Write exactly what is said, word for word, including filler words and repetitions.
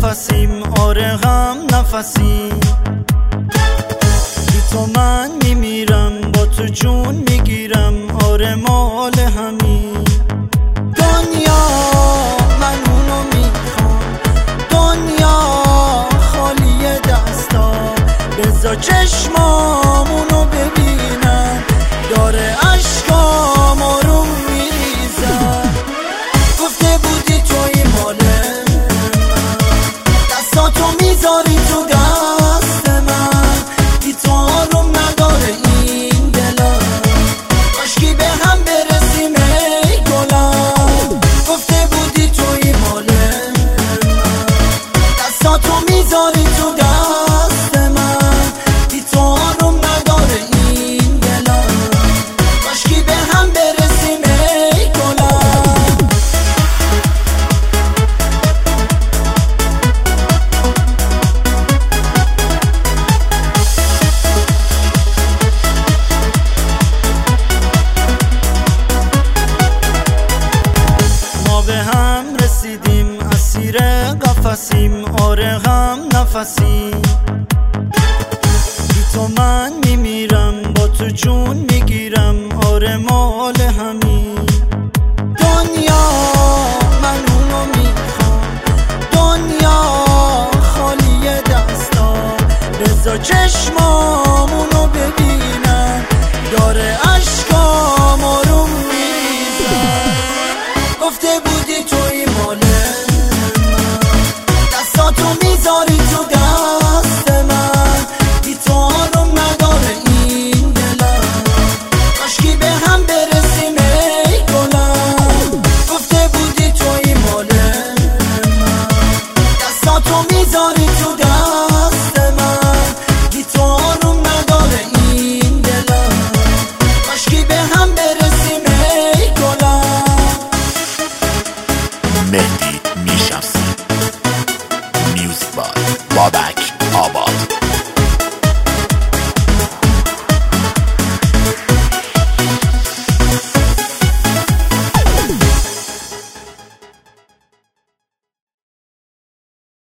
قفسیم، آره غم نفسی. بی تو من میمیرم، با تو جون میگیرم، آره مال همین دنیا من اونو میخوام. دنیا خالی دستا، بذار چشمامونو ببینم، داره عشقام آروم میریزم. گفته بودی توی مال من، دستاتو میذاری تو دست من، بی تو آروم نداره این دلم، کاشکی به هم برسیم ای گلم. گفته بودی توی مال من، دستاتو میذاری تو دست من، بی تو آروم نداره این دلم، کاشکی به هم برسیم ای گلم. ما به هم رسیدیم، اسیر قفسیم، آره غم نفسی. بی تو من میمیرم، با تو جون میگیرم، آره مال همین